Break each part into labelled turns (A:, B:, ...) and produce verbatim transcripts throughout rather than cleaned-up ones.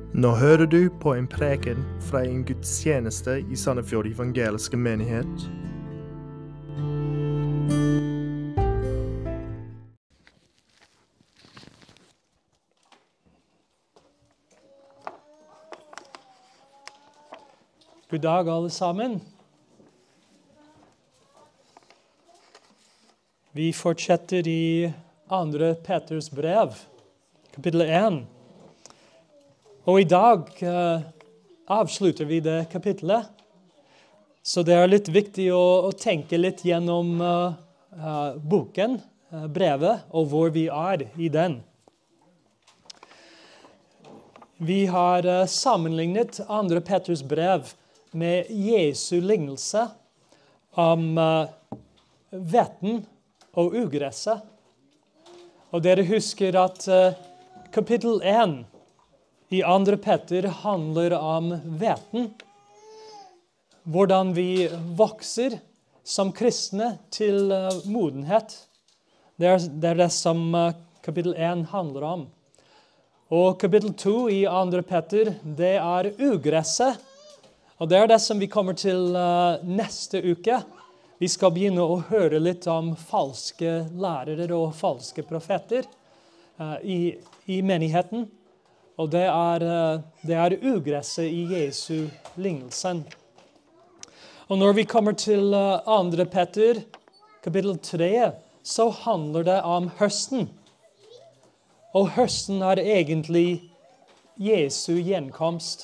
A: Nå hører du på en preken fra en gudstjeneste i Sandefjord Evangeliske Menighet.
B: God dag alle sammen. Vi fortsetter i andre Peters brev, kapittel én. Og i dag uh, avslutter vi det kapittelet. Så det er litt viktig å, å tenke litt gjennom uh, uh, boken, uh, brevet, og hvor vi er i den. Vi har uh, sammenlignet andre Peters brev med Jesu lignelse om uh, vetten og ugresset. Og dere husker at uh, kapittel én i andre Peter handler om vetten, hvordan vi vokser som kristne til uh, modenhet. Det er, det er det som uh, kapittel én handler om. Og kapittel to i andre Peter, det er ugresset. Og det er det som vi kommer til uh, neste uke. Vi skal begynne å høre litt om falske lærere og falske profeter uh, i, i menigheten. Og det er, det er ugresset i Jesu lignelsen. Og når vi kommer til andre Peter, kapittel tre, så handler det om høsten. Og høsten er egentlig Jesu gjenkomst.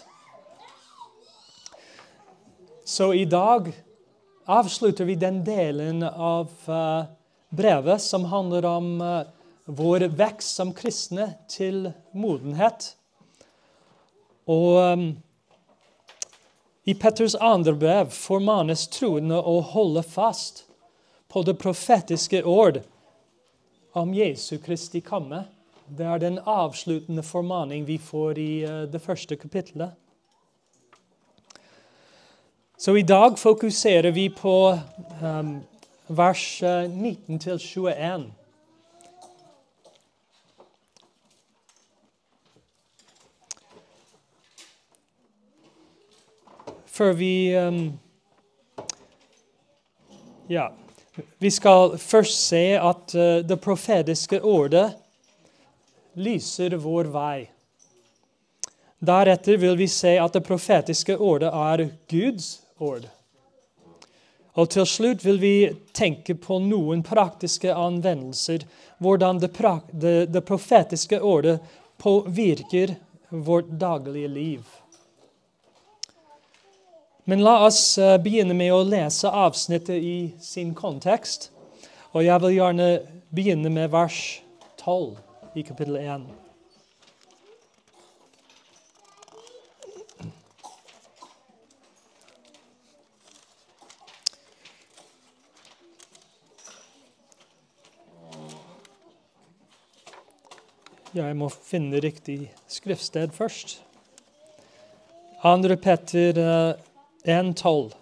B: Så i dag avslutter vi den delen av brevet som handler om vår vekst som kristne til modenhet. Og um, i Petters andre brev formanes troende å holde fast på det profetiske ord om Jesu Kristi komme. Det er den avsluttende formaning vi får i uh, det første kapittelet. Så i dag fokuserer vi på um, vers uh, nitten til tjueen. Før vi, um, ja, vi skal først se at uh, det profetiske ordet lyser vår vei. Deretter vil vi se at det profetiske ordet er Guds ord. Og til slutt vil vi tenke på noen praktiske anvendelser, hvordan det, pra- det, det profetiske ordet påvirker vårt daglige liv. Men la oss begynne med å lese avsnittet i sin kontekst. Og jeg vil gjerne begynne med vers tolv i kapittel én. Ja, jeg må finne riktig skriftsted først. Andre Peter én tolv.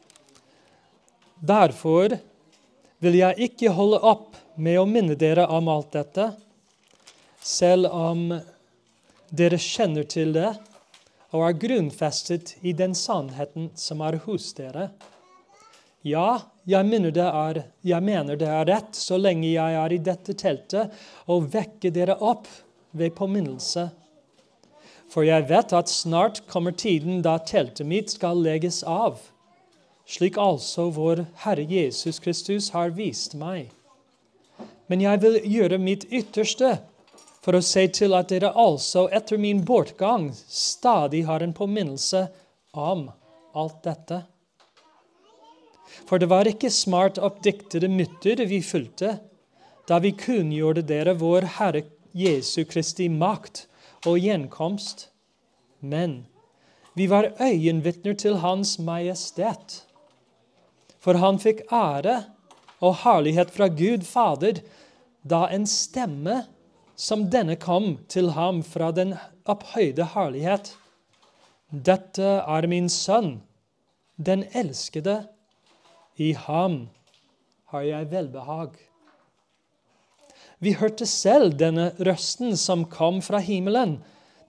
B: Derfor vil jeg ikke holde opp med å minne dere om alt dette, selv om dere kjenner til det og er grunnfestet i den sannheten som er hos dere. Ja, jeg mener det er, jeg mener det er rett så lenge jeg er i dette teltet og vekke dere opp ved påminnelse. For jeg vet at snart kommer tiden da teltet mitt skal legges av, slik altså vår Herre Jesus Kristus har vist meg. Men jeg vil gjøre mitt ytterste for å se til at dere altså etter min bortgang stadig har en påminnelse om alt dette. For det var ikke smart oppdiktede myter vi fulgte, da vi kunngjorde dere vår Herre Jesu Kristi makt og gjenkomst, men vi var øyenvitner til hans majestet. For han fikk ære og herlighet fra Gud Fader, da en stemme som denne kom til ham fra den opphøyde herlighet. Dette er min sønn, den elskede. I ham har jeg velbehag. Vi hørte selv denne røsten som kom fra himmelen,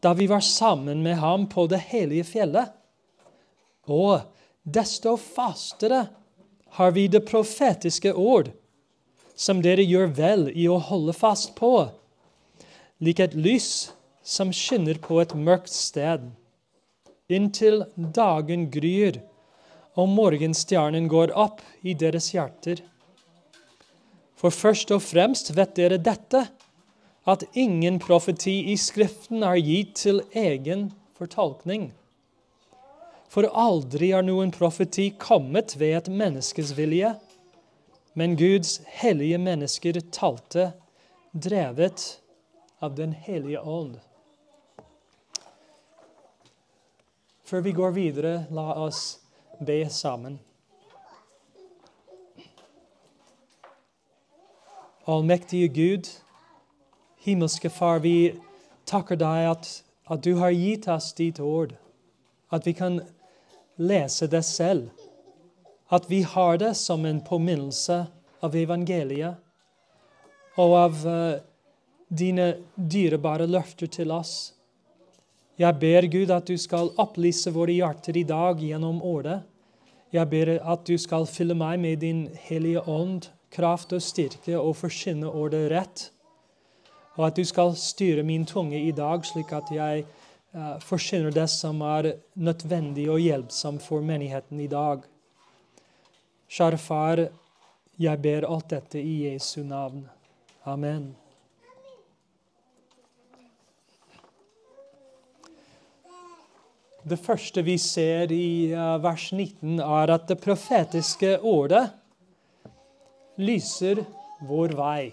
B: da vi var sammen med ham på det hellige fjellet. Og desto fastere har vi det profetiske ord, som dere gjør vel i å holde fast på, lik et lys som skinner på et mørkt sted, inntil dagen gryr, og morgenstjernen går opp i deres hjerter. For først og fremst vet dere dette, at ingen profeti i Skriften er gitt til egen fortolkning. For aldri er noen profeti kommet ved et menneskes vilje, men Guds hellige mennesker talte, drevet av den hellige ånd. Før vi går videre, la oss be sammen. Allmektige Gud, himmelske Far, vi takker deg at, at du har gitt oss ditt ord, at vi kan lese det selv, at vi har det som en påminnelse av evangeliet, og av uh, dine dyrebare løfter til oss. Jeg ber Gud at du skal opplyse våre hjerter i dag gjennom ordet. Jeg ber at du skal fylle meg med din hellige ånd, kraft og styrke og forkynne ordet rett. Og at du skal styre min tunge i dag, slik at jeg uh, forkynner det som er nødvendig og hjelpsomt for menigheten i dag. Kjære Far, jeg ber alt dette i Jesu navn. Amen. Det første vi ser i uh, vers nitten er at det profetiske ordet lyser vår vei.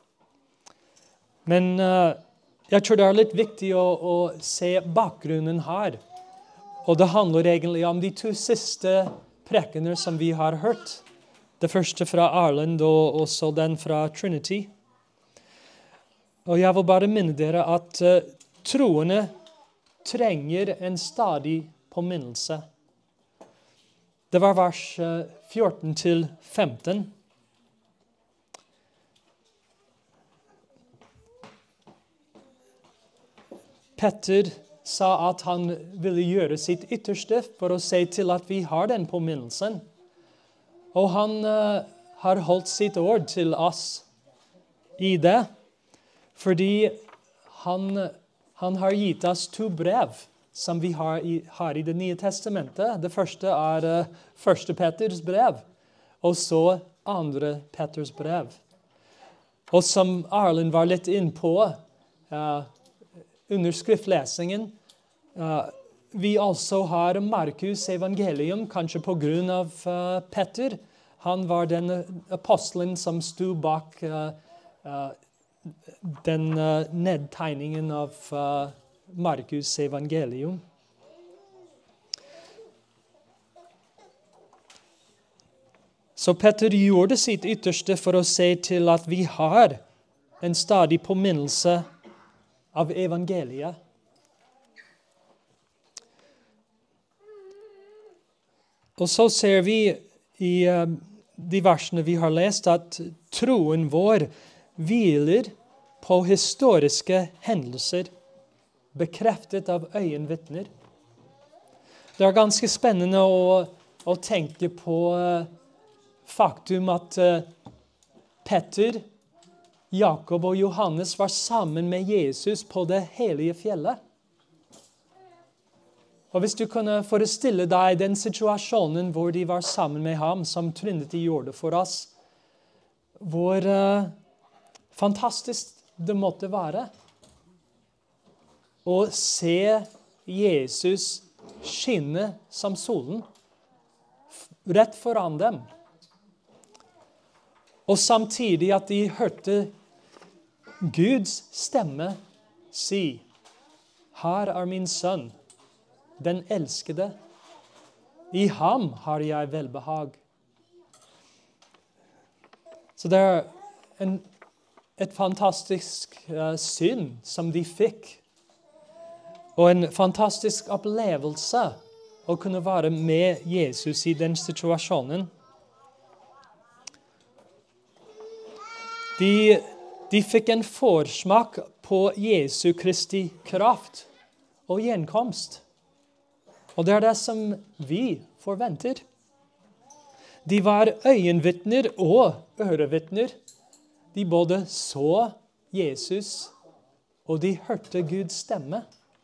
B: Men uh, jeg tror det er litt viktig å, å se bakgrunnen her. Og det handler egentlig om de to siste prekener som vi har hørt. Det første fra Arland og også den fra Trinity. Og jeg vil bare minne dere at uh, troende trenger en stadig påminnelse. Det var vers uh, fjorten til femten. Petter sa at han ville gjøre sitt ytterste for å se til at vi har den påminnelsen. Og han uh, har holdt sitt ord til oss i det, fordi han, han har gitt oss to brev som vi har i, har i det nye testamentet. Det første er uh, første Petters brev, og så andre Petters brev. Og som Arlen var litt inn på, uh, under skriftlesingen, uh, vi også har Markus evangelium, kanskje på grunn av uh, Petter. Han var den apostelen som sto bak uh, uh, den uh, nedtegningen av uh, Markus evangelium. Så Petter gjorde sitt ytterste for å se til at vi har en stadig påminnelse av evangeliet. Og så ser vi i uh, de versene vi har lest at troen vår hviler på historiske hendelser, bekreftet av øyenvitner. Det er ganske spennende å, å tenke på uh, faktum at uh, Petter, Jakob og Johannes var sammen med Jesus på det hellige fjellet. Og hvis du kunne forestille deg den situasjonen hvor de var sammen med ham, som Trinity gjorde for oss, hvor uh, fantastisk det måtte være å se Jesus skinne som solen rett foran dem. Og samtidig at de hørte Guds stemme si, «Her er min sønn, den elskede. I ham har jeg velbehag.» Så det er en, et fantastisk uh, syn som de fikk. Og en fantastisk opplevelse å kunne være med Jesus i den situasjonen. De, de fikk en forsmak på Jesu Kristi kraft og gjenkomst. Og det er det som vi forventer. De var øyenvitner og ørevitner. De både så Jesus, og de hørte Guds stemme.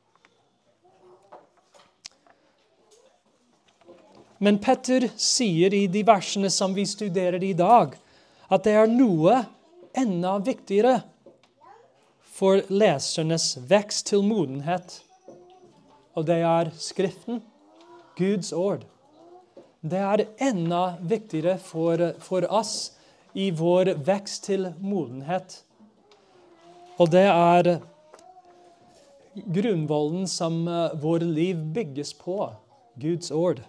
B: Men Petter sier i de versene som vi studerer i dag, at det er noe enda viktigere for lesernes vekst til modenhet. Og det er Skriften, Guds ord. Det er enda viktigere for, for oss i vår vekst til modenhet. Og det er grunnvollen som vår liv bygges på, Guds ord.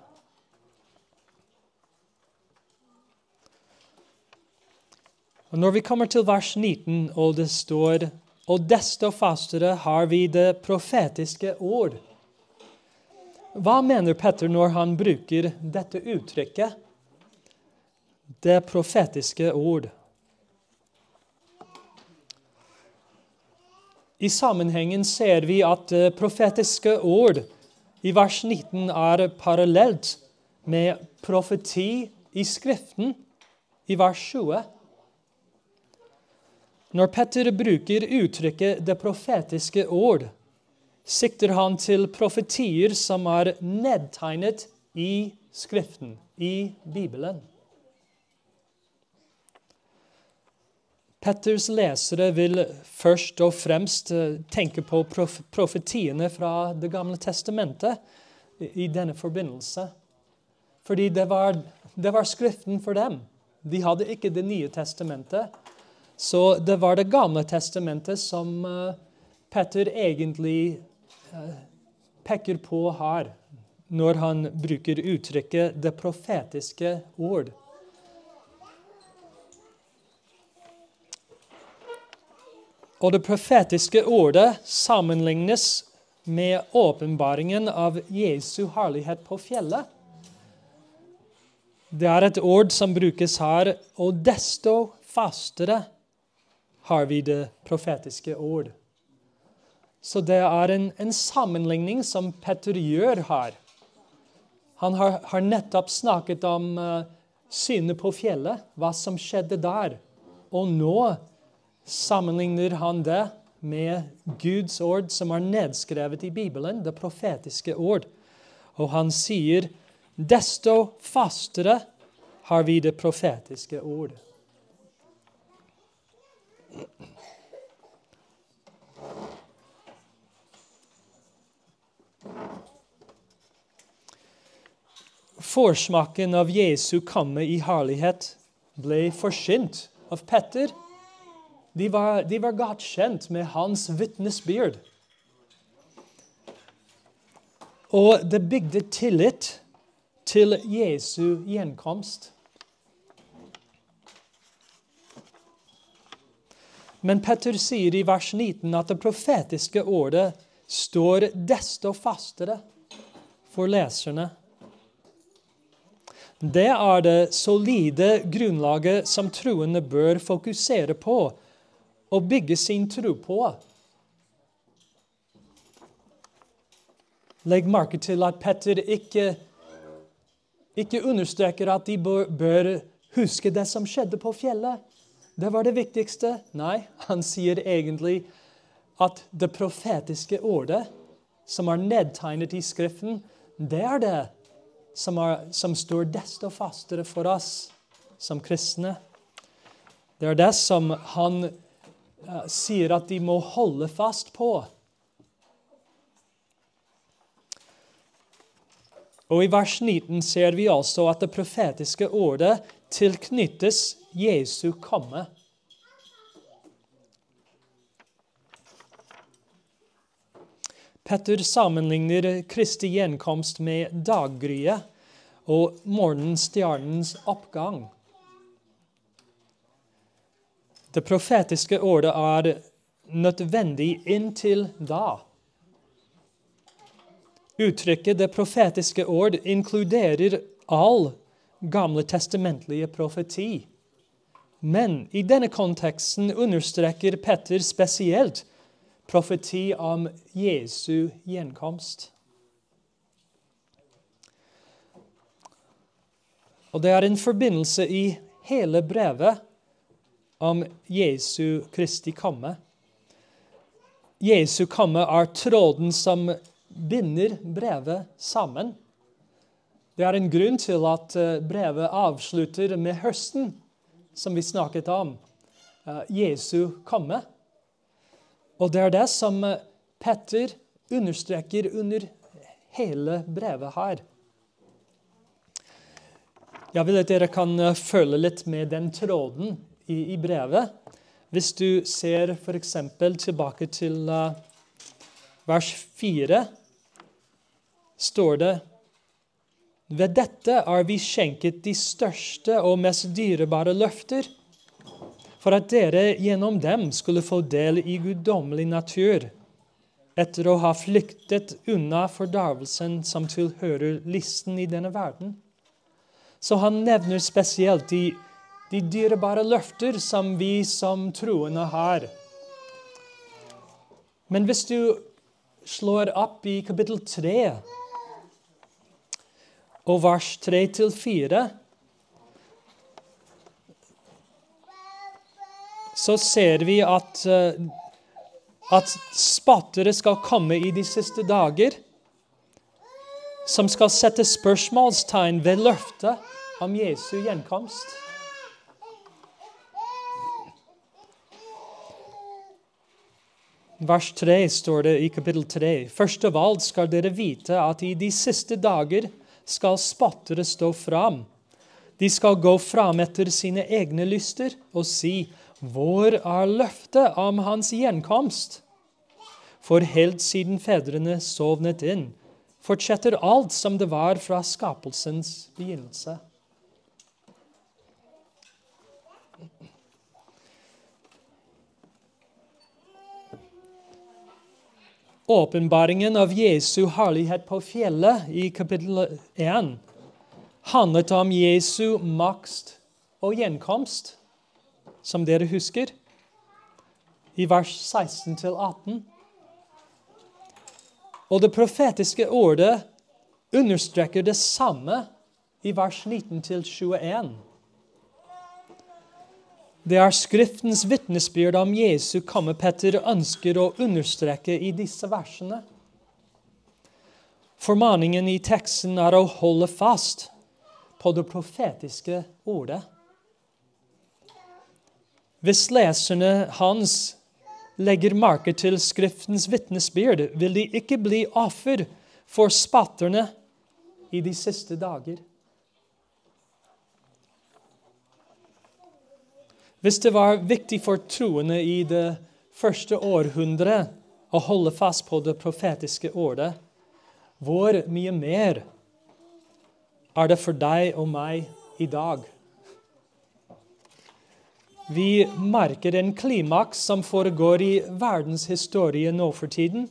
B: Og når vi kommer til vers nitten, og det står, og desto fastere har vi det profetiske ord. Hva mener Petter når han bruker dette uttrykket? Det profetiske ord. I sammenhengen ser vi at det profetiske ord i vers nitten er parallelt med profeti i Skriften i vers tjue. Når Petter bruker uttrykket det profetiske ord, sikter han til profetier som er nedtegnet i Skriften, i Bibelen. Petters lesere vil først og fremst tenke på prof- profetiene fra Det gamle testamentet i denne forbindelse. Fordi det var, det var Skriften for dem. De hadde ikke Det nye testamentet. Så det var Det gamle testamentet som uh, Petter egentlig uh, peker på her, når han bruker uttrykket det profetiske ord. Og det profetiske ordet sammenlignes med åpenbaringen av Jesu herlighet på fjellet. Det er et ord som brukes her, og desto fastere har vi det profetiske ord. Så det er en, en sammenligning som Petter gjør her. Han har, har nettopp snakket om uh, synet på fjellet, hva som skjedde der. Og nå sammenligner han det med Guds ord som er nedskrevet i Bibelen, det profetiske ord. Og han sier, desto fastere har vi det profetiske ord. Forsmaken av Jesu komme i herlighet ble forsynt av Petter. De var, de var godt kjent med hans vitnesbyrd. Og det bygde tillit til Jesu gjenkomst. Men Petter sier i vers nitten at det profetiske ordet står desto fastere for leserne. Det er det solide grunnlaget som troende bør fokusere på og bygge sin tro på. Legg merke til at Petter ikke, ikke understreker at de bør, bør huske det som skjedde på fjellet. Det var det viktigste. Nei, han sier egentlig at det profetiske ordet som er nedtegnet i Skriften, det er det som, er, som står desto fastere for oss som kristne. Det er det som han uh, sier at de må holde fast på. Og i vers nitten ser vi altså at det profetiske ordet tilknyttes Jesu komme. Petter sammenligner Kristi gjenkomst med daggryet og morgenstjernens oppgang. Det profetiske ordet er nødvendig inntil da. Uttrykket det profetiske ord inkluderer all gamle testamentlige profeti. Men i denne konteksten understreker Petter spesielt profeti om Jesu gjenkomst. Og det er en forbindelse i hele brevet om Jesu Kristi komme. Jesu komme er tråden som binder brevet sammen. Det er en grunn til at brevet avslutter med høsten, som vi snakket om. Jesu komme. Og det er det som Petter understreker under hele brevet her. Jeg vil at dere kan følge litt med den tråden i, i brevet. Hvis du ser for eksempel tilbake til uh, vers fire, står det: «Ved dette er vi skjenket de største og mest dyrebare løfter, for at dere gjennom dem skulle få del i guddommelig natur, etter å ha flyktet unna fordarvelsen som tilhører listen i denne verden.» Så han nevner spesielt de, de dyrebare løfter som vi som troende har. Men hvis du slår opp i kapittel tre, og vers tre til fire, så ser vi at, at spottere skal komme i de siste dager, som skal sette spørsmålstegn ved løftet om Jesu gjenkomst. Vers tre står det i kapittel tre. «Først av alt skal dere vite at i de siste dager skal spottere stå fram. De skal gå fram etter sine egne lyster og si: hvor er løftet om hans gjenkomst? For helt siden fedrene sovnet inn, fortsetter alt som det var fra skapelsens begynnelse.» Åpenbaringen av Jesu herlighet på fjellet i kapittel én handlet om Jesu makt og gjenkomst, som dere husker, i vers seksten til atten. Og det profetiske ordet understreker det samme i vers nitten til tjueen. Det er Skriftens vitnesbyrd om Jesu komme Petter ønsker å understreke i disse versene. Formaningen i teksten er å holde fast på det profetiske ordet. Hvis leserne hans legger merke til Skriftens vitnesbyrd, vil de ikke bli offer for spotterne i de siste dager. Hvis det var viktig for troende i det første århundret å holde fast på det profetiske ordet, hvor mye mer er det for deg og meg i dag? Vi merker en klimaks som foregår i verdenshistorien nå for tiden.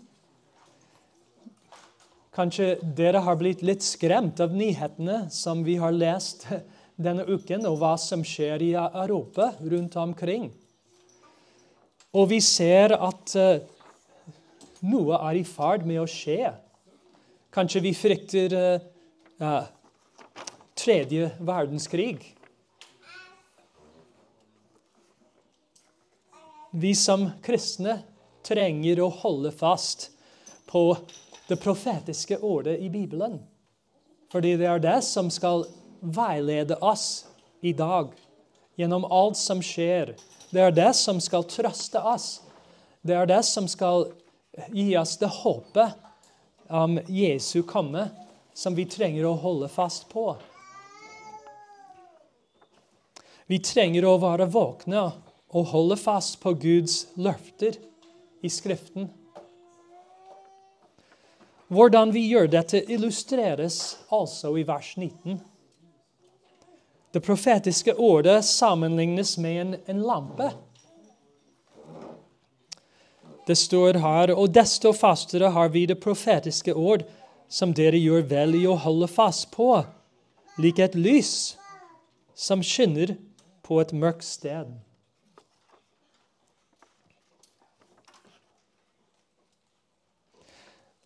B: Kanskje dere har blitt litt skremt av nyhetene som vi har lest denne uken, og hva som skjer i Europa rundt omkring. Og vi ser at uh, noe er i ferd med å skje. Kanskje vi frykter uh, uh, tredje verdenskrig. Vi som kristne trenger å holde fast på det profetiske ordet i Bibelen. Fordi det er det som skal veilede oss i dag gjennom alt som skjer. Det er det som skal trøste oss. Det er det som skal gi oss det håpet om Jesu komme som vi trenger å holde fast på. Vi trenger å være våkne og holde fast på Guds løfter i Skriften. Hvordan vi gjør dette illustreres altså i vers nitten. Det profetiske ordet sammenlignes med en, en lampe. Det står her: og desto fastere har vi det profetiske ord, som dere gjør vel i å holde fast på, lik et lys som skinner på et mørkt sted.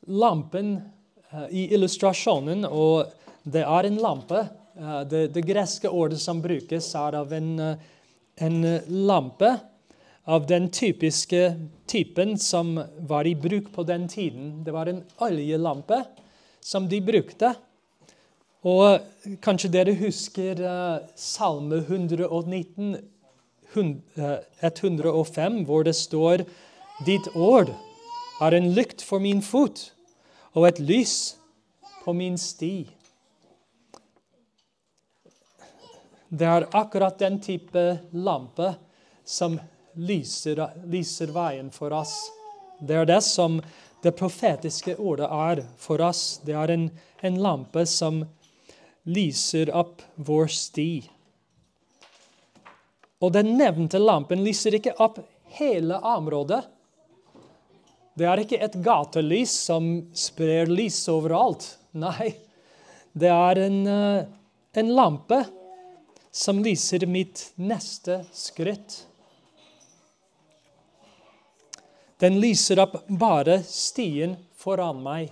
B: lampen uh, i illustrasjonen, og det er en lampe. Uh, det, det greske ordet som brukes er av en, uh, en lampe av den typiske typen som var i bruk på den tiden. Det var en oljelampe som de brukte. Og kanskje dere husker uh, Salme one nineteen, one hundre og fem, hvor det står: Ditt ord er en lykt for min fot, og et lys på min sti. Det er akkurat den type lampe som lyser, lyser veien for oss. Det er det som det profetiske ordet er for oss. Det er en, en lampe som lyser opp vår sti. Og den nevnte lampen lyser ikke opp hele området. Det er ikke et gatelys som sprer lys overalt. Nei, det er en, en lampe som lyser mitt neste skritt. Den lyser opp bare stien foran meg.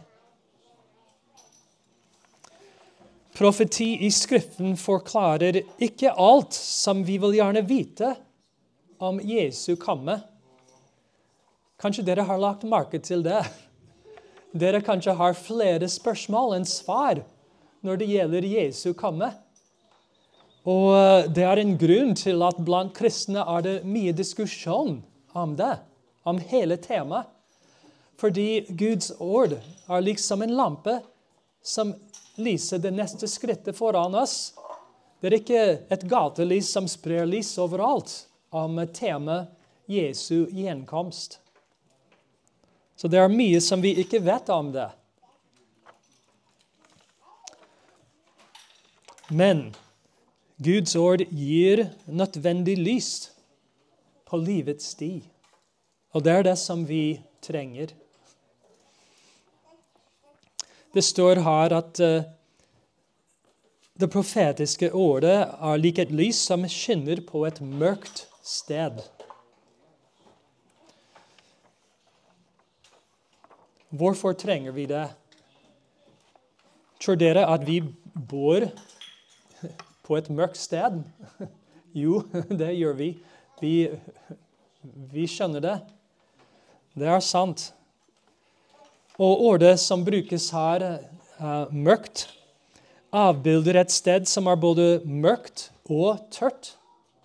B: Profeti i Skriften forklarer ikke alt som vi vil gjerne vite om Jesu komme. Kanskje dere har lagt merke til det. Dere kanskje har flere spørsmål enn svar når det gjelder Jesu komme. Og det er en grunn til at blant kristne er det mye diskusjon om det, om hele temaet. Fordi Guds ord er liksom en lampe som lyser det neste skrittet foran oss. Det er ikke et gatelys som sprer lys overalt om temaet Jesu gjenkomst. Så det er mye som vi ikke vet om det. Men Guds ord gir nødvendig lys på livets sti. Og det er det som vi trenger. Det står her at uh, det profetiske ordet er lik et lys som skinner på et mørkt sted. Hvorfor trenger vi det? Tror dere at vi bor på et mørkt sted? Jo, det gjør vi. Vi, vi skjønner det. Det er sant. Og ordet som brukes her, uh, mørkt, avbilder et sted som er både mørkt og tørt.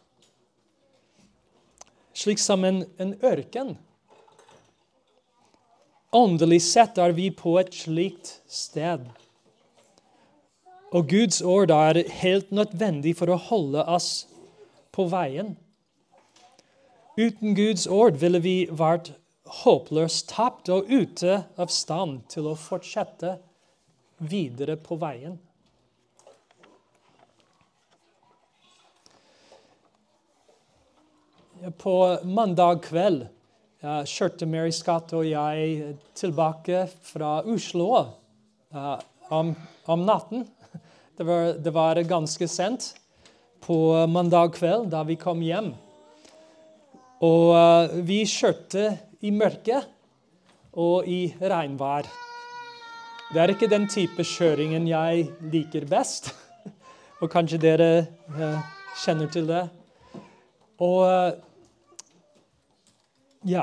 B: Slik som en, en ørken. Åndelig sett er vi på et slikt sted. Og Guds ord er helt nødvendig for å holde oss på veien. Uten Guds ord ville vi vært håpløst tapt og ute av stand til å fortsette videre på veien. På mandag kveld uh, kjørte Mary Scott og jeg tilbake fra Oslo uh, om, om natten. Det var, det var ganske sent på mandag kveld da vi kom hjem. Og uh, vi kjørte i mørket og i regnvær. Det er ikke den type kjøringen jeg liker best. Og kanskje dere uh, kjenner til det. Og uh, ja,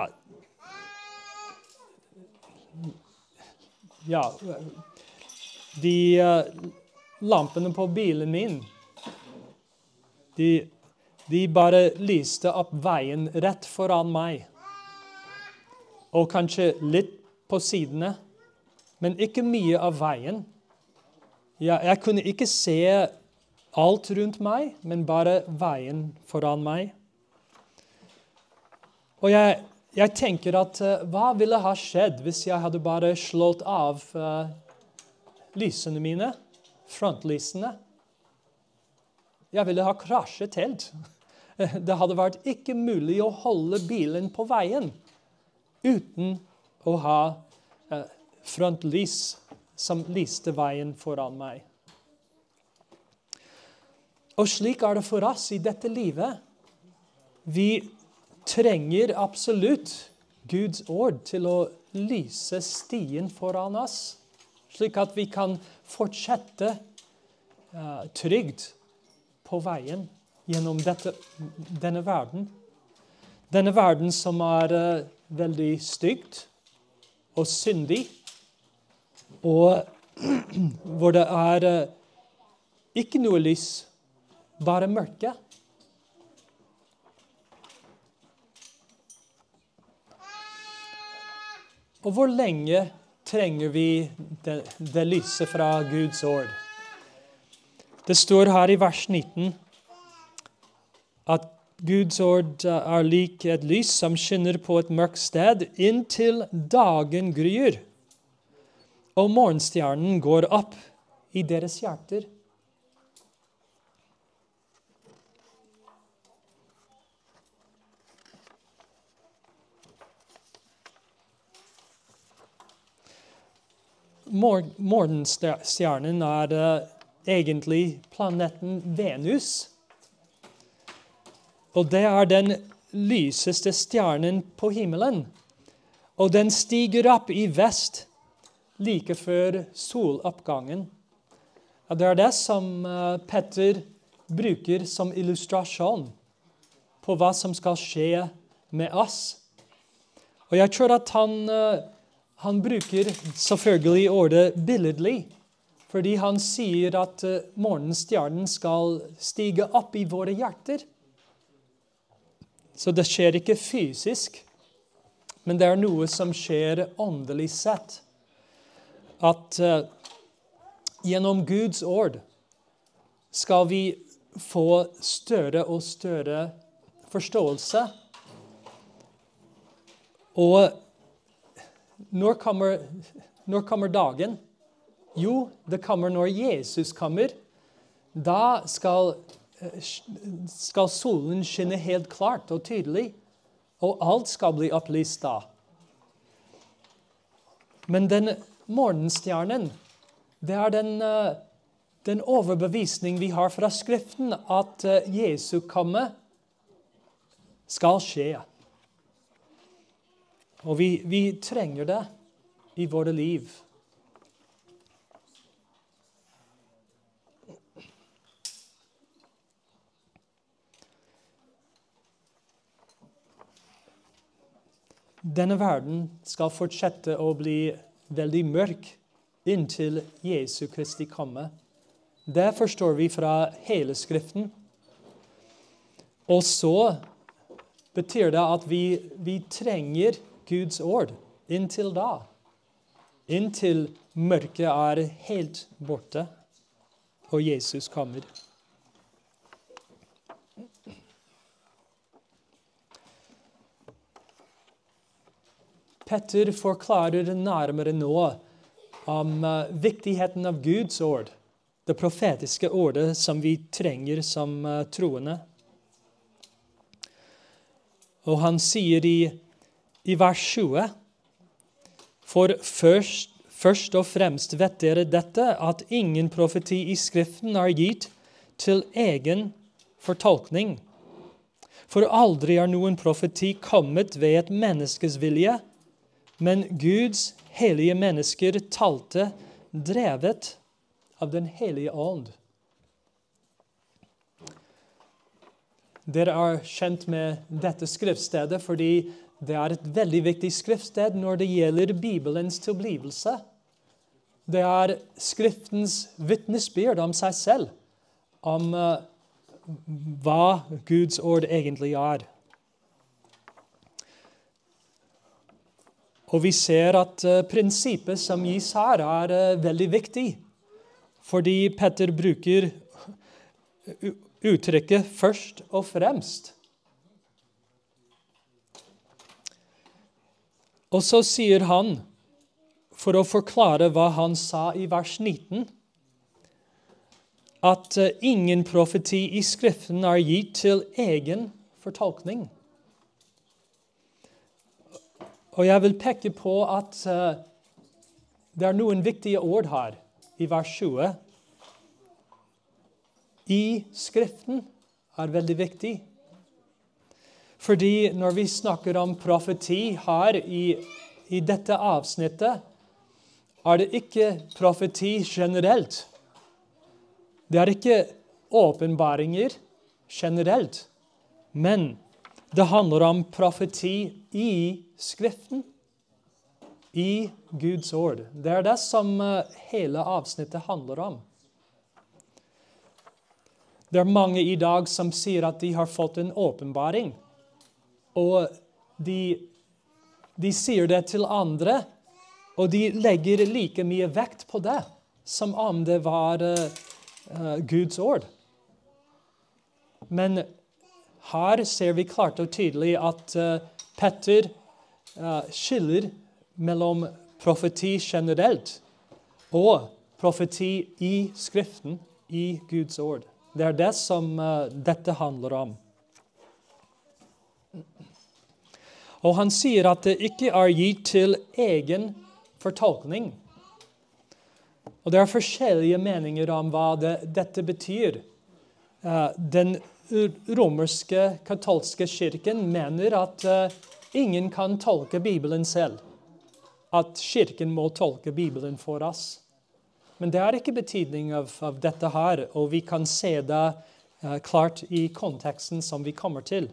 B: ja, de uh, lampene på bilen min, de, de bare lyste opp veien rett foran meg. Og kanskje litt på sidene, men ikke mye av veien. Ja, jeg kunne ikke se alt rundt meg, men bare veien foran meg. Og jeg, jeg tenker at uh, hva ville ha skjedd hvis jeg hadde bare slått av uh, lysene mine, frontlysene? Jeg ville ha krasjet helt. Det hadde vært ikke mulig å holde bilen på veien uten å ha uh, frontlys som lyste veien foran meg. Og slik er det for oss i dette livet. Vi trenger absolutt Guds ord til å lyse stien foran oss, slik at vi kan fortsette uh, trygt på veien gjennom dette, denne verden. Denne verden som er uh, veldig stygt og syndig, og hvor det er uh, ikke noe lys, bare mørke. Og hvor lenge trenger vi det, det lyset fra Guds ord? Det står her i vers nitten at Guds ord er lik et lys som skinner på et mørkt sted inntil dagen gryr, og morgenstjernen går opp i deres hjerter. Morgenstjernen er uh, egentlig planeten Venus. Og det er den lyseste stjernen på himmelen. Og den stiger opp i vest like før soloppgangen. Og det er det som uh, Petter bruker som illustrasjon på hva som skal skje med oss. Og jeg tror at han... Uh, Han bruker selvfølgelig ordet billedlig, fordi han sier at uh, morgenstjernen skal stige opp i våre hjerter. Så det skjer ikke fysisk, men det er noe som skjer åndelig sett. At uh, gjennom Guds ord skal vi få større og større forståelse. Og Når kommer, når kommer dagen? Jo, det kommer når Jesus kommer. Da skal, skal solen skinne helt klart og tydelig, og alt skal bli opplyst da. Men den morgenstjernen, det er den, den overbevisning vi har fra Skriften at Jesu komme skal skje. Og vi, vi trenger det i våre liv. Denne verden skal fortsette å bli veldig mørk inntil Jesu Kristi komme. Det forstår vi fra hele Skriften. Og så betyr det at vi, vi trenger Guds ord inntil da. Inntil mørket er helt borte, og Jesus kommer. Petter forklarer nærmere nå om uh, viktigheten av Guds ord, det profetiske ordet som vi trenger som uh, troende. Og han sier i I vers tjue, for først, først og fremst vet dere dette, at ingen profeti i Skriften er gitt til egen fortolkning. For aldri er noen profeti kommet ved et menneskes vilje, men Guds hellige mennesker talte drevet av den hellige ånd. Dere er kjent med dette skriftstedet fordi det er et veldig viktig skriftsted når det gjelder Bibelens tilblivelse. Det er Skriftens vitnesbyrd om seg selv, om uh, hva Guds ord egentlig er. Og vi ser at uh, prinsippet som gis her er uh, veldig viktig, fordi Petter bruker uttrykket først og fremst. Og så sier han, for å forklare hva han sa i vers nitten, at uh, ingen profeti i Skriften er gitt til egen fortolkning. Og jeg vil peke på at uh, det er noen viktige ord her i vers tjue. I Skriften er veldig viktig. Fordi når vi snakker om profeti her i, i dette avsnittet, er det ikke profeti generelt. Det er ikke åpenbaringer generelt, men det handler om profeti i Skriften, i Guds ord. Det er det som hele avsnittet handler om. Det er mange i dag som sier at de har fått en åpenbaring, og de, de sier det til andre, og de legger like mye vekt på det, som om det var uh, Guds ord. Men her ser vi klart og tydelig at uh, Petter uh, skiller mellom profeti generelt og profeti i Skriften, i Guds ord. Det er det som uh, dette handler om. Og han sier at det ikke er gitt til egen fortolkning. Og det er forskjellige meninger om hva det, dette betyr. Uh, den romerske katolske kirken mener at uh, ingen kan tolke Bibelen selv. At kirken må tolke Bibelen for oss. Men det er ikke betydning av, av dette her, og vi kan se det uh, klart i konteksten som vi kommer til.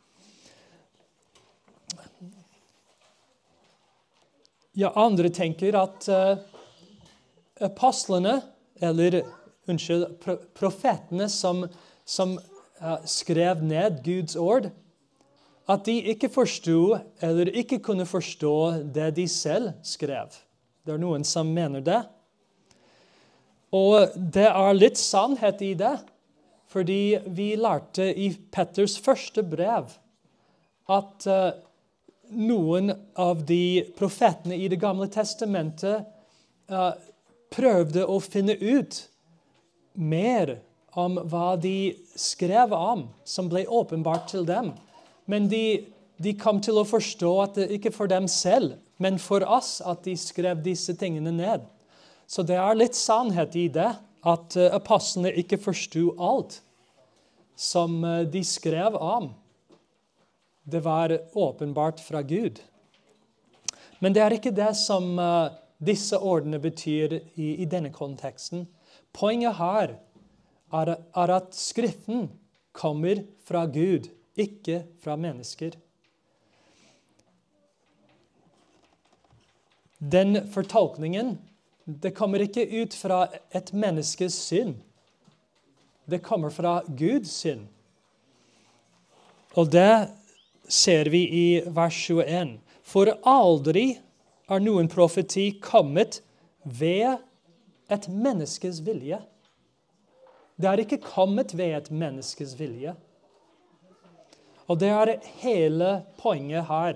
B: Ja, andre tenker at uh, apostlene, eller unnskyld, pro profetene som, som uh, skrev ned Guds ord, at de ikke forstod, eller ikke kunne forstå det de selv skrev. Det er noen som mener det. Og det er litt sannhet i det, fordi vi lærte i Petters første brev at uh, noen av de profetene i det gamle testamentet uh, prøvde å finne ut mer om hva de skrev om, som ble åpenbart til dem. Men de, de kom til å forstå at det ikke for dem selv, men for oss at de skrev disse tingene ned. Så det er litt sannhet i det, at uh, apostlene ikke forstod alt som uh, de skrev om. Det var åpenbart fra Gud. Men det er ikke det som uh, disse ordene betyr i, i denne konteksten. Poenget her er, er at Skriften kommer fra Gud, ikke fra mennesker. Den fortolkningen, det kommer ikke ut fra et menneskes synd. Det kommer fra Guds synd. Og det ser vi i vers tjueen. For aldri er noen profeti kommet ved et menneskes vilje. Det er ikke kommet ved et menneskes vilje. Og det er hele poenget her.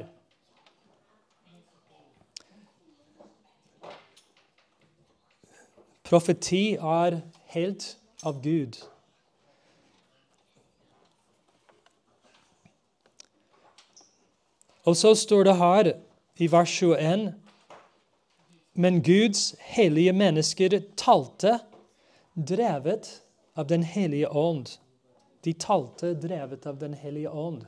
B: Profeti er helt av Gud. Og så står det her i vers tjueen, men Guds hellige mennesker talte, drevet av den hellige ånd. De talte drevet av den hellige ånd.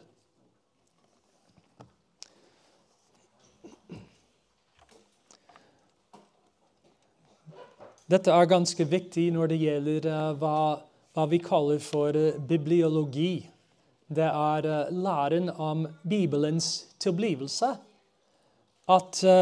B: Dette er ganske viktig når det gjelder uh, hva, hva vi kaller for uh, bibliologi. Det er uh, læren om Bibelens tilblivelse. At uh,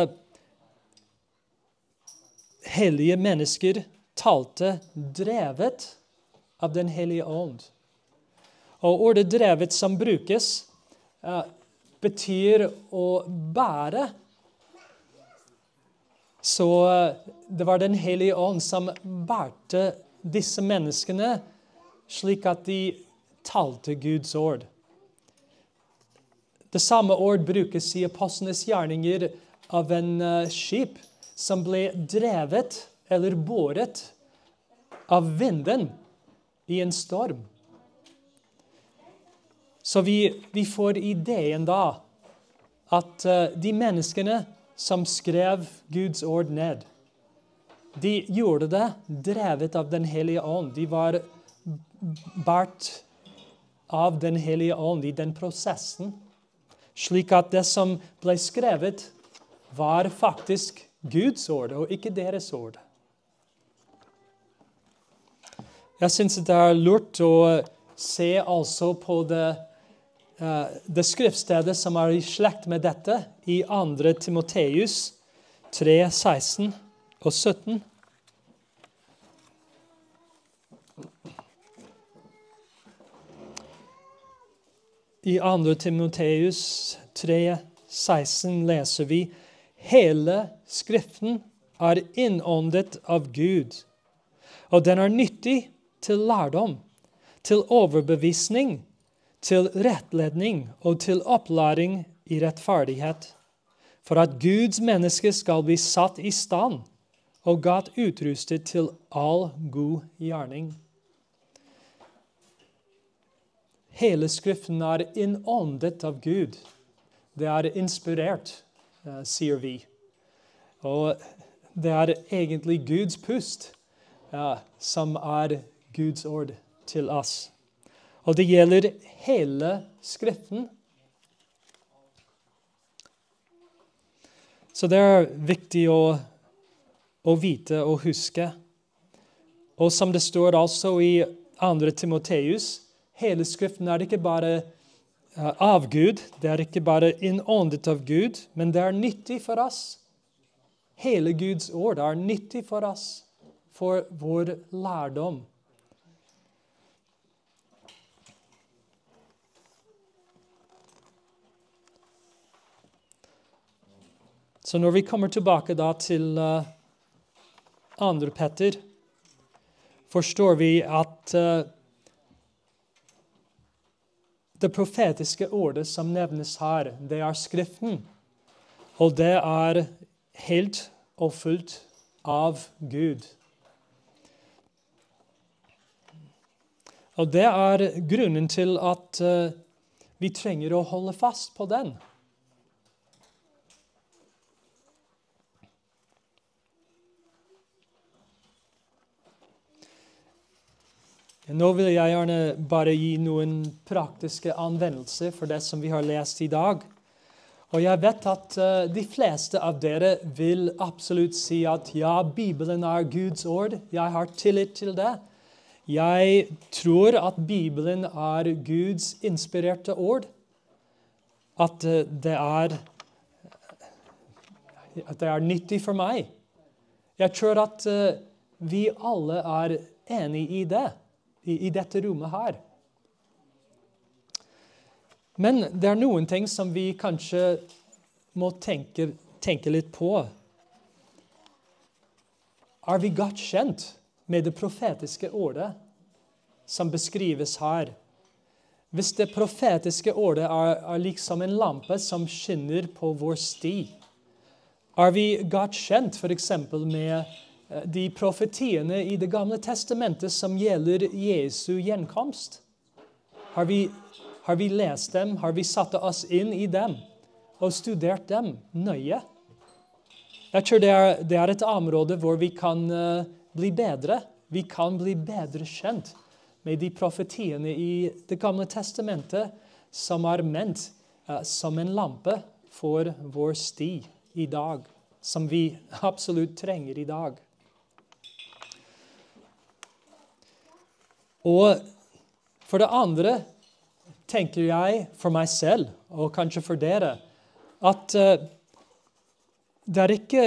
B: hellige mennesker talte drevet av den hellige ånd. Og ordet drevet som brukes uh, betyr å bære. Så uh, det var den hellige ånd som bærte disse menneskene slik at de talte Guds ord. Det samme ord brukes i apostlenes gjerninger av en uh, skip som ble drevet eller båret av vinden i en storm. Så vi, vi får ideen da at uh, de menneskene som skrev Guds ord ned, de gjorde det drevet av den hellige ånd. De var bært av den hellige ånd i den prosessen slik at det som ble skrevet var faktisk Guds ord, og ikke deres ord. Jeg synes det er lurt å se altså på det, uh, det skriftstedet som er i slekt med dette, i andre Timoteus tre, seksten og sytten. I andre Timoteus tre, seksten leser vi: hele Skriften er innåndet av Gud, og den er nyttig til lærdom, til overbevisning, til rettledning og til opplæring i rettferdighet, for at Guds menneske skal bli satt i stand og godt utrustet til all god gjerning. Hele Skriften er innåndet av Gud. Det er inspirert, uh, sier vi. Og det er egentlig Guds pust uh, som er Guds ord til oss. Og det gjelder hele Skriften. Så det er viktig å, å vite og huske. Og som det står altså i andre Timoteus, hele Skriften er ikke bare uh, av Gud, det er ikke bare innåndet av Gud, men det er nyttig for oss. Hele Guds ord er nyttig for oss, for vår lærdom. Så når vi kommer tilbake da til uh, andre Petter, forstår vi at uh, det profetiske ordet som nevnes her, det er Skriften. Og det er helt og fullt av Gud. Og det er grunnen til at uh, vi trenger å holde fast på den. Nå vil jeg gjerne bare gi noen praktiske anvendelser for det som vi har lest i dag. Og jeg vet at uh, de fleste av dere vil absolutt si at ja, Bibelen er Guds ord. Jeg har tillit til det. Jeg tror at Bibelen er Guds inspirerte ord. At uh, det er, at det er nyttig for meg. Jeg tror at uh, vi alle er enige i det. I, i dette rommet her. Men det er noen ting som vi kanskje må tenke, tenke litt på. Er vi godt kjent med det profetiske ordet som beskrives her? Hvis det profetiske ordet er, er liksom en lampe som skinner på vår sti, er vi godt kjent for eksempel med de profetiene i Det gamle testamentet som gjelder Jesu gjenkomst? Har vi, har vi lest dem? Har vi satt oss inn i dem og studert dem nøye? Jeg tror det er, det er et område hvor vi kan uh, bli bedre. Vi kan bli bedre kjent med de profetiene i Det gamle testamentet som er ment uh, som en lampe for vår sti i dag, som vi absolutt trenger i dag. Og for det andre tenker jeg for meg selv, og kanskje for dere, at uh, det, er ikke,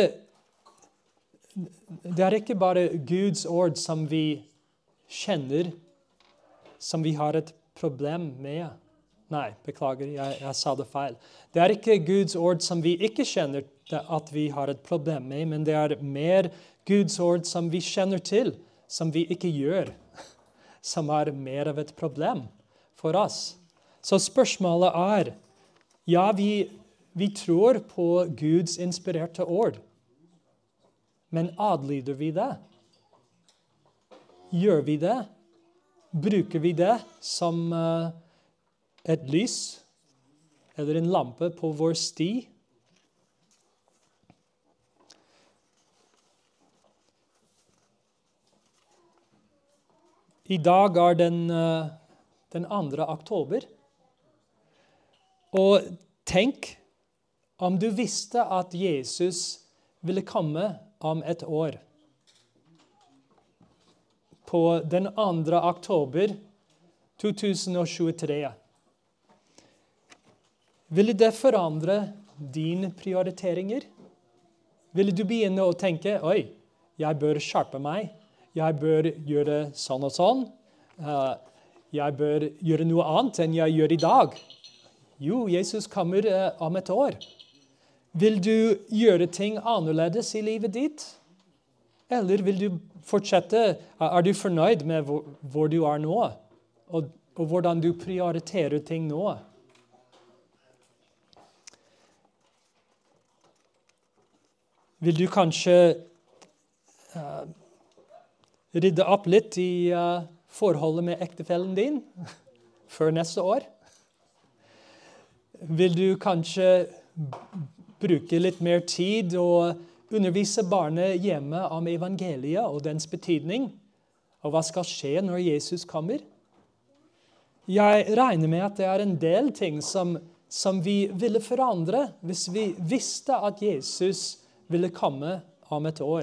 B: det er ikke bare Guds ord som vi kjenner, som vi har et problem med. Nei, beklager, jeg, jeg sa det feil. Det er ikke Guds ord som vi ikke kjenner at vi har et problem med, men det er mer Guds ord som vi kjenner til, som vi ikke gjør, som er mer av et problem for oss. Så spørsmålet er, ja, vi, vi tror på Guds inspirerte ord, men adlyder vi det? Gjør vi det? Bruker vi det som uh, et lys eller en lampe på vår sti? I dag er den, den andre oktober, og Tenk om du visste at Jesus ville komme om et år. På den andre oktober to tusen og tjuetre. Ville det forandre dine prioriteringer? Ville du begynne å tenke, oi, jeg bør skjerpe meg, jeg bør gjøre sånn og sånn, uh, jeg bør gjøre noe annet enn jeg gjør i dag. Jo, Jesus kommer uh, om et år. Vil du gjøre ting annerledes i livet ditt? Eller vil du fortsette, er du fornøyd med hvor, hvor du er nå, og, og hvordan du prioriterer ting nå? Vil du kanskje uh, rydde opp litt i uh, forholdet med ektefellen din før neste år? Vil du kanskje bruke litt mer tid og undervise barnet hjemme om evangeliet og dens betydning? Og hva skal skje når Jesus kommer? Jeg regner med at det er en del ting som, som vi ville forandre hvis vi visste at Jesus ville komme om et år.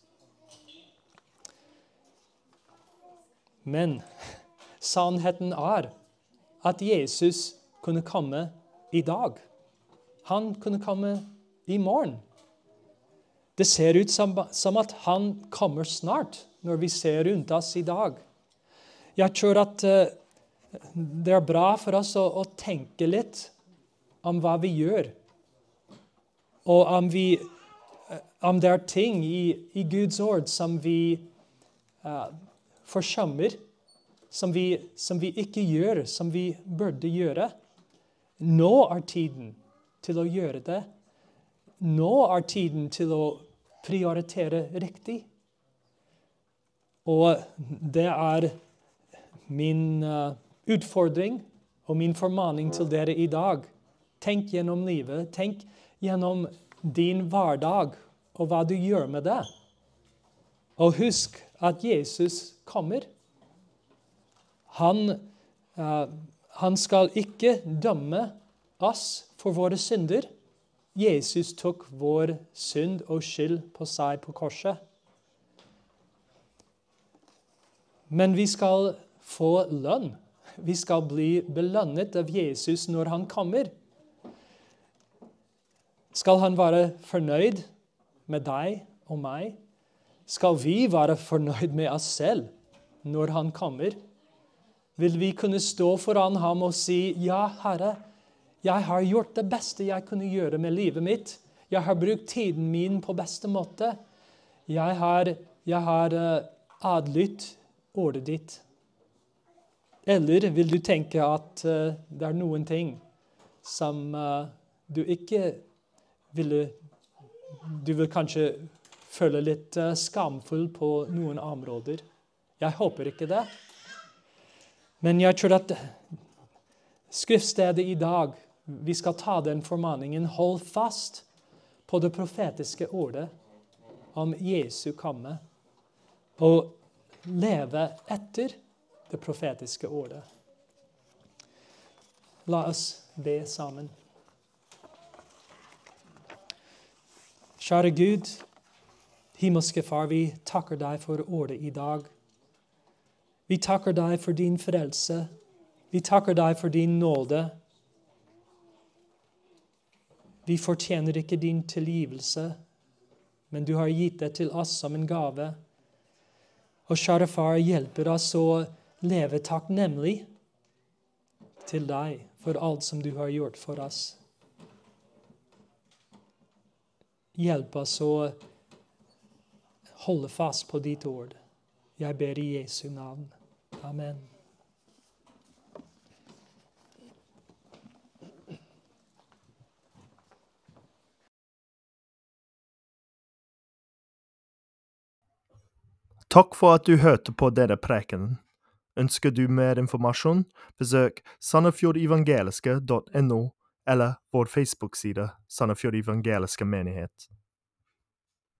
B: Men sannheten er at Jesus kunne komme i dag. Han kunne komme i morgen. Det ser ut som, som at han kommer snart når vi ser rundt oss i dag. Jeg tror at uh, det er bra for oss å, å tenke litt om hva vi gjør. Og om vi Om det er ting i, i Guds ord som vi uh, forsømmer, som vi, som vi ikke gjør, som vi burde gjøre. Nå er tiden til å gjøre det. Nå er tiden til å prioritere riktig. Og det er min uh, utfordring og min formaning til dere i dag. Tenk gjennom livet. Tenk gjennom din hverdag og hva du gjør med det. Og husk at Jesus kommer. Han, uh, han skal ikke dømme oss for våre synder. Jesus tok vår synd og skyld på seg på korset. Men vi skal få lønn. Vi skal bli belønnet av Jesus når han kommer. Skal han være fornøyd med deg og meg? Skal vi være fornøyd med oss selv når han kommer? Vil vi kunne stå foran ham og si, ja, Herre, jeg har gjort det beste jeg kunne gjøre med livet mitt. Jeg har brukt tiden min på beste måte. Jeg har, jeg har uh, adlydt ordet ditt. Eller vil du tenke at uh, det er noen ting som uh, du ikke ville Du vil kanskje føle litt uh, skamfull på noen områder. Jeg håper ikke det. Men jeg tror at skriftstedet i dag, vi skal ta den formaningen, hold fast på det profetiske ordet om Jesu komme, og leve etter det profetiske ordet. La oss be sammen. Kjære Gud, himmelske Far, vi takker deg for ordet i dag. Vi takker deg for din frelse. Vi takker deg for din nåde. Vi fortjener ikke din tilgivelse, men du har gitt det til oss som en gave. Og kjære Far, hjelper oss å leve takknemlig til deg for alt som du har gjort for oss. Hjelp oss å holde fast på ditt ord. Jeg ber i Jesu navn. Amen.
A: Takk for at du hørte på denne prekenen. Ønsker du mer informasjon, besøk sandefjordevangeliske punktum no eller vår Facebook-side Sandefjord Evangeliske Menighet.